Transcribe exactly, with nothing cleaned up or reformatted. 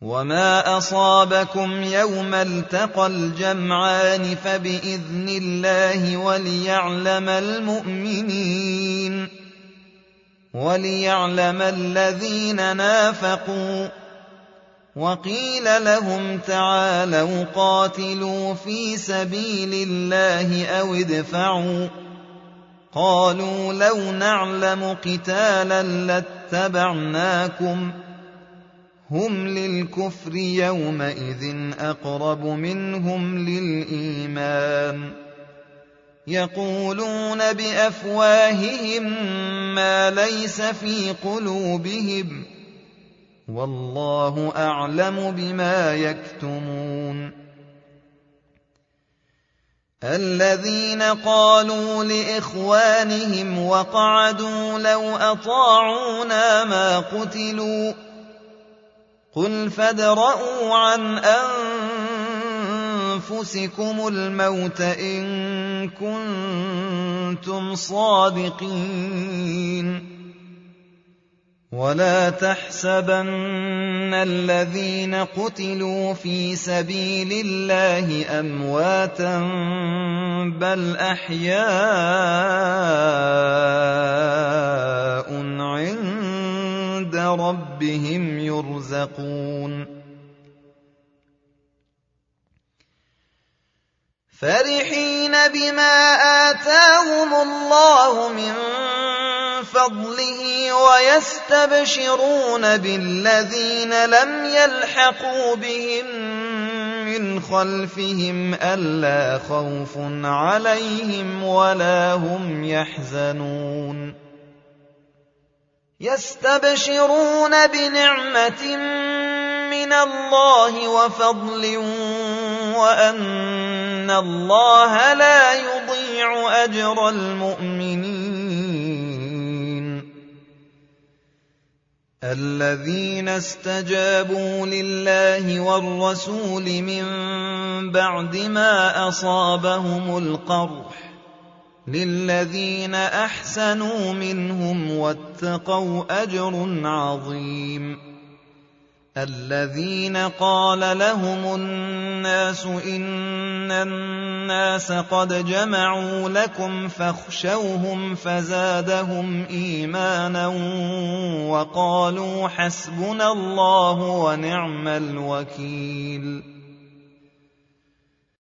وما أصابكم يوم التقى الجمعان فبإذن الله وليعلم المؤمنين وليعلم الذين نافقوا. وقيل لهم تعالوا قاتلوا في سبيل الله أو ادفعوا قالوا لو نعلم قتالا لاتبعناكم هم للكفر يومئذ أقرب منهم للإيمان يقولون بأفواههم ما ليس في قلوبهم والله أعلم بما يكتمون. الذين قالوا لإخوانهم وقعدوا لو أطاعونا ما قتلوا قل فادرءوا عن أنفسكم الموت إن كنتم صادقين. ولا تحسبن الذين قتلوا في سبيل الله أمواتا بل أحياء عند ربهم يرزقون. فرحين بما آتاهم الله من فضله ويستبشرون بالذين لم يلحقوا بهم من خلفهم ألا خوف عليهم ولا هم يحزنون. يستبشرون بنعمة من الله وفضل وأن الله لا يضيع أجر المؤمنين. الذين استجابوا لله والرسول من بعد ما أصابهم القرح للذين أحسنوا منهم واتقوا أجر عظيم. الذين قال لهم الناس إن الناس قد جمعوا لكم فاخشوهم فزادهم إيمانا وقالوا حسبنا الله ونعم الوكيل.